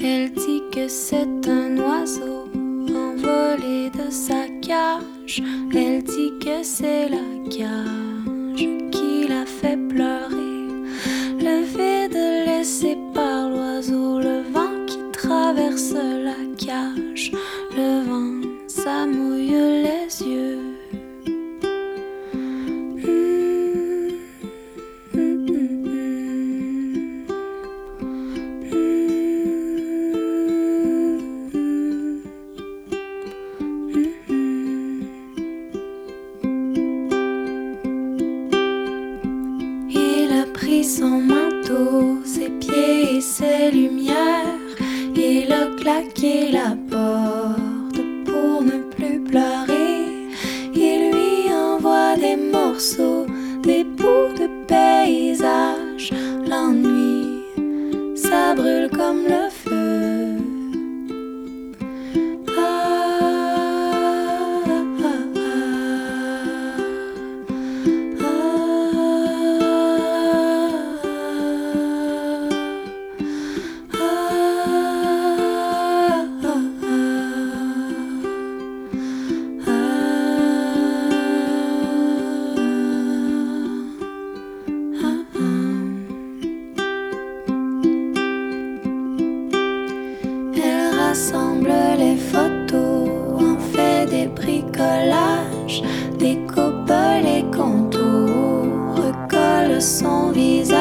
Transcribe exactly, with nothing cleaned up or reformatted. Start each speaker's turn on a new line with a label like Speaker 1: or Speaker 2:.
Speaker 1: Elle dit que c'est un oiseau envolé de sa cage. Elle dit que c'est la cage qui l'a fait pleurer. Le vide laissé par l'oiseau, le vent qui traverse la cage. Le vent, ça mouille les yeux. Son manteau, ses pieds et ses lumières. Il a claqué la porte pour ne plus pleurer. Il lui envoie des morceaux, des bouts de paysage. L'ennui, ça brûle comme le feu. Rassemble les photos, en fait des bricolages, découpe les contours, recolle son visage.